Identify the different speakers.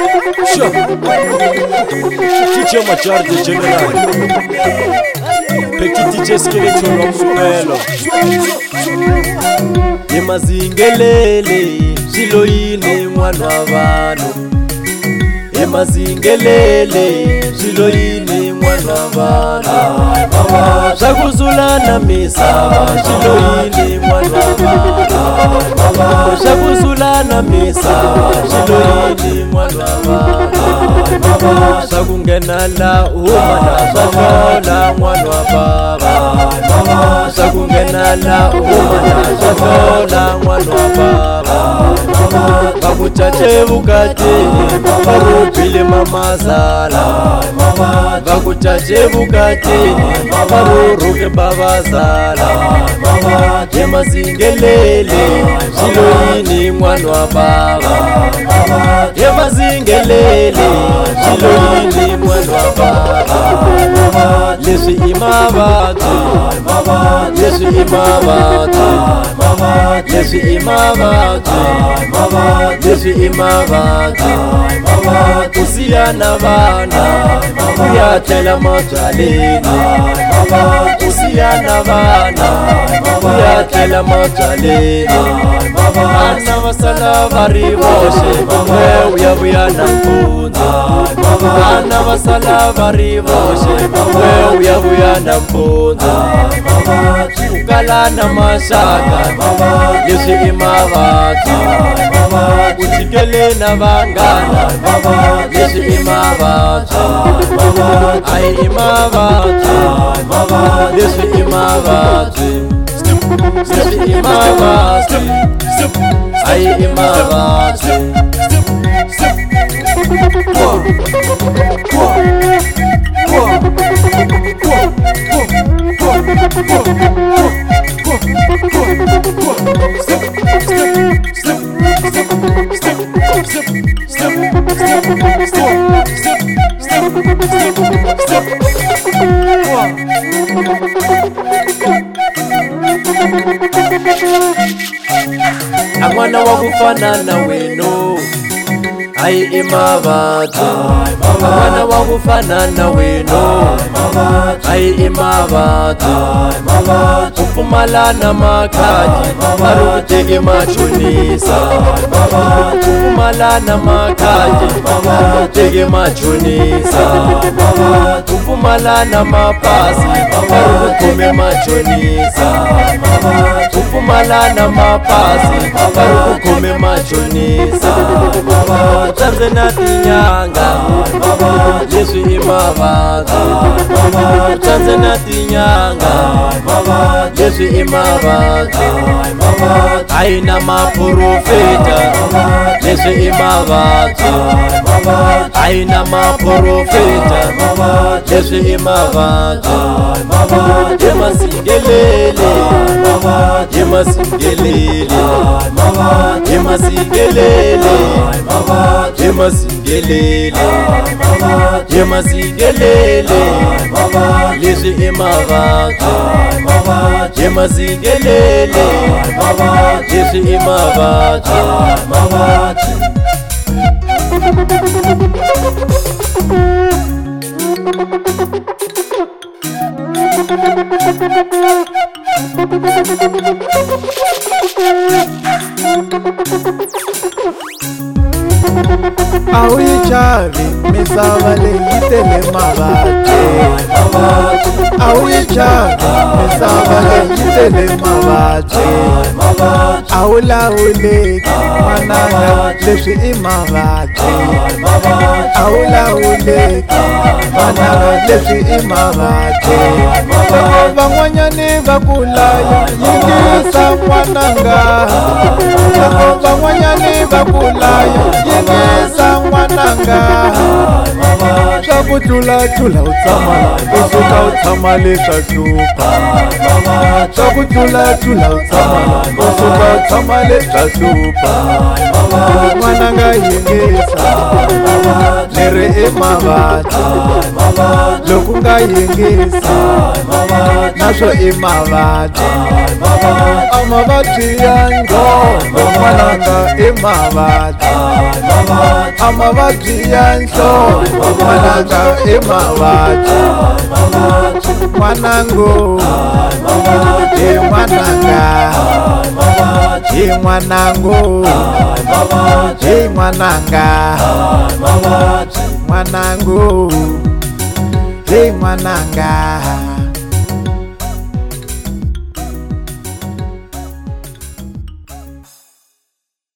Speaker 1: DJ Major de General Petit DJ Skeleton Msumelo Yemazingelele Shiloyini mwana wabano Yemazingelele Shiloyini mwana wabano Shakuzulana misaba Shiloyini mwana wabano Shakuzulana misaba Shiloyini mwana wabano Shakungenala umana shakola mwana wababa Shakungenala umana shakola mwana wababa Bakuchache bukati barupile mamazala Bakuchache bukati baruruke babazala Yemazingelele Shiloyini mwana wababa Yemazingelele Shiloyini mwana wababa Lesu imabati Lesu imabati Lesu imabati Lesu imabati Usiyana bana Uyatela mojalini Usiyana bana Uyatela mojalini Ana wasala bariboshe Uyabuyana mpunza Ana wasala bariboshe Uyabuyana mpunza Ukalana mashaka Yesu imabati Uchikele na bangana Yesu imabati Ai imabati Yesu imabati Yesu imabati Ai imabati Amwana wakufanana weno Ai imabati Amwana wakufanana weno Ai imabati Ufumalana makaji Marutege machunisa Ufumalana makaji Marutege machunisa Ufumalana mapasi Marukume machunisa Ufumalana mapasi Marukume machunisa Tanzania tinyanga Yesu imabati Tanzania tinyanga Yesu imabati Aina maprofeta Yesu imabati Aina maprofeta Yesu imabati Yemazingelele Yemazingelele Yemazingelele Yemazingelele Yemazingelele Yesu imabati Yemazingelele Yesu imabati
Speaker 2: Awichavi misava leyitele mavate Awichavi misava leyitele mavate Awulawuleki mananga leswi imavate Awulawuleki mananga leswi imavate Van'wanyani vakulaya yingisa n'wananga Van'wanyani vakulaya yingisa n'wananga Swa tlula utsamala usuka utshama leswa hlupha Swa tlula utsamala usuka utshama leswa hlupha N'wananga yingisa leri imavati Loku nga yingisa naswo imavati Amavati ya ngombo n'wananga imavati mavabyi ya nhloko n'wananga i mavabyi n'wanangu hi n'wananga hi n'wanangu hi n'wananga n'wanangu hi n'wananga